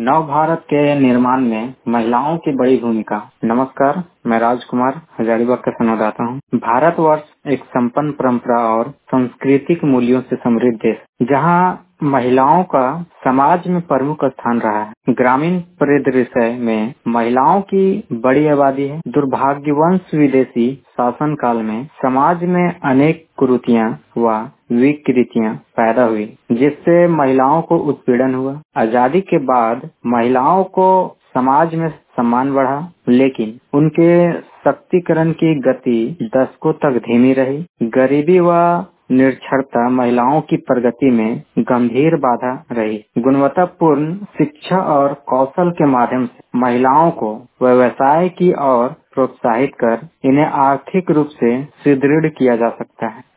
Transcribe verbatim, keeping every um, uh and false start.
नव भारत के निर्माण में महिलाओं की बड़ी भूमिका। नमस्कार, मैं राजकुमार हजारीबाग का संवाददाता हूँ। भारतवर्ष एक संपन्न परंपरा और सांस्कृतिक मूल्यों से समृद्ध देश, जहाँ महिलाओं का समाज में प्रमुख स्थान रहा है। ग्रामीण परिदृश्य में महिलाओं की बड़ी आबादी है। दुर्भाग्यवश विदेशी शासन काल में समाज में अनेक कुरीतियां व विकृतियां पैदा हुई, जिससे महिलाओं को उत्पीड़न हुआ। आजादी के बाद महिलाओं को समाज में सम्मान बढ़ा, लेकिन उनके सशक्तिकरण की गति दशकों तक धीमी रही। गरीबी व निरक्षरता महिलाओं की प्रगति में गंभीर बाधा रही। गुणवत्तापूर्ण शिक्षा और कौशल के माध्यम से महिलाओं को व्यवसाय की ओर प्रोत्साहित कर इन्हें आर्थिक रूप से सुदृढ़ किया जा सकता है।